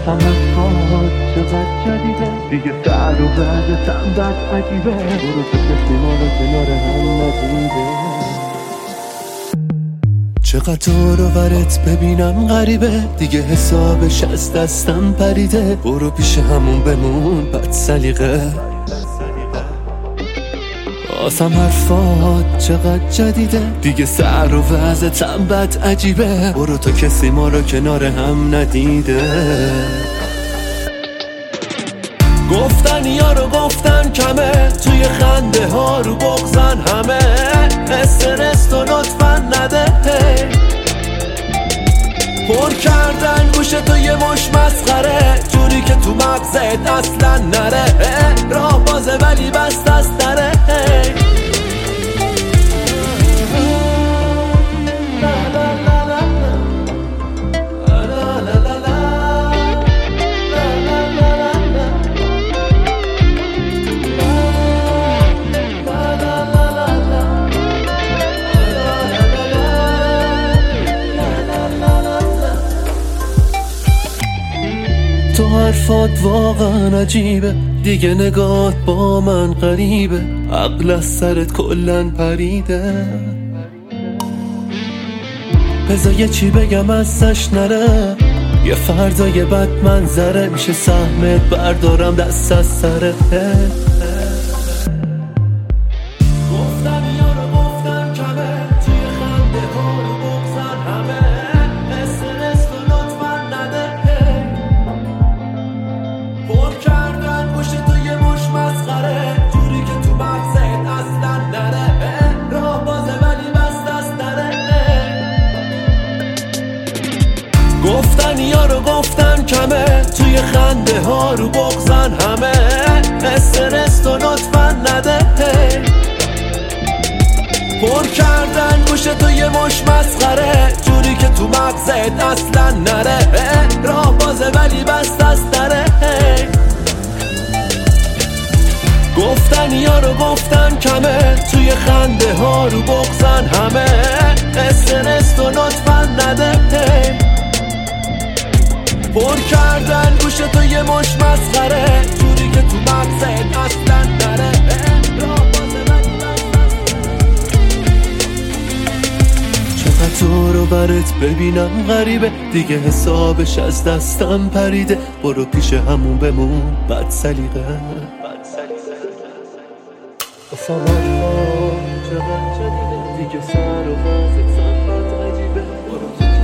واسم افراد چقدر جدیده دیگه سر و وضعتم بد عجیبه برو تو کسی ما رو کنار هم ندیده چقدر رو برت ببینم غریبه دیگه حسابش از دستم پریده برو پیش همون بمون بد سلیقه واسم حرفات چقدر جدیده دیگه سر و وضعتم بد عجیبه برو تو کسی ما رو کنار هم ندیده گفتن یارو گفتن کمه توی خنده ها رو بغزن همه استرس تو لطفا نده پر کردن گوش تو یه مش مسخره جوری که تو مغزت اصلا نره راه بازه ولی بست از دره تو حرفات واقعا عجیبه دیگه نگات با من غریبه عقل از سرت کلن پریده بذار یه چی بگم ازش نره یه فردای بد منظره میشه سهمت بردارم دست از سره گفتن یارو گفتن کمه توی خنده ها رو بغزن همه استرس تو لطفا نده پر کردن گوش تو یه مش مسخره جوری که تو مغزت اصلا نره راه بازه ولی بست از دره گفتن یارو گفتن کمه توی خنده ها رو بغزن همه استرس تو لطفا نده پر کردن گوش تو یه مش مسخره جوری که تو مغزت اصلا نره راه بازه ولی بست از دره گفتن یارو گفتن کمه توی خنده ها رو بغزن همه استرس تو لطفا نده پر کردن گوش تو یه مش مسخره جوری که تو مغزت اصلا نره راه بازه ولی بست از چقدر تو رو برت ببینم غریبه دیگه حسابش از دستم پریده برو پیش همون بمون بد سلیقه واسم حرفات چقدر جدیده دیگه سر و وضعتم بد عجیبه برو تو